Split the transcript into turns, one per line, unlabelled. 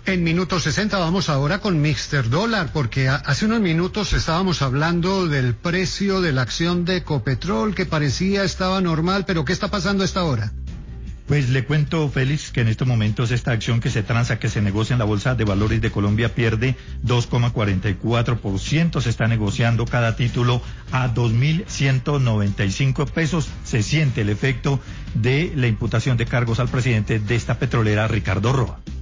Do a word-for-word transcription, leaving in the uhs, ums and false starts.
En Minuto sesenta vamos ahora con míster Dólar, porque hace unos minutos estábamos hablando del precio de la acción de Ecopetrol, que parecía estaba normal, pero ¿qué está pasando a esta hora?
Pues le cuento, Félix, que en estos momentos esta acción que se transa, que se negocia en la Bolsa de Valores de Colombia, pierde dos coma cuarenta y cuatro por ciento. Se está negociando cada título a dos mil ciento noventa y cinco pesos. Se siente el efecto de la imputación de cargos al presidente de esta petrolera, Ricardo Roa.